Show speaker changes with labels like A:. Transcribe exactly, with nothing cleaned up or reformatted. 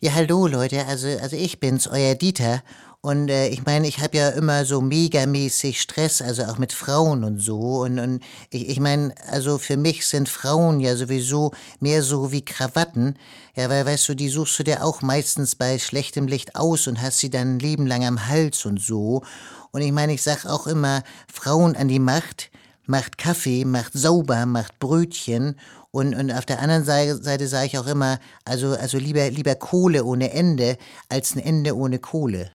A: Ja, hallo Leute, also, also ich bin's, euer Dieter. Und äh, ich meine, ich habe ja immer so megamäßig Stress, also auch mit Frauen und so. Und, und ich, ich meine, also für mich sind Frauen ja sowieso mehr so wie Krawatten. Ja, weil, weißt du, die suchst du dir auch meistens bei schlechtem Licht aus und hast sie dann ein Leben lang am Hals und so. Und ich meine, ich sag auch immer, Frauen an die Macht, macht Kaffee, macht sauber, macht Brötchen. Und, und auf der anderen Seite, Seite sage ich auch immer, also, also lieber, lieber Kohle ohne Ende als ein Ende ohne Kohle.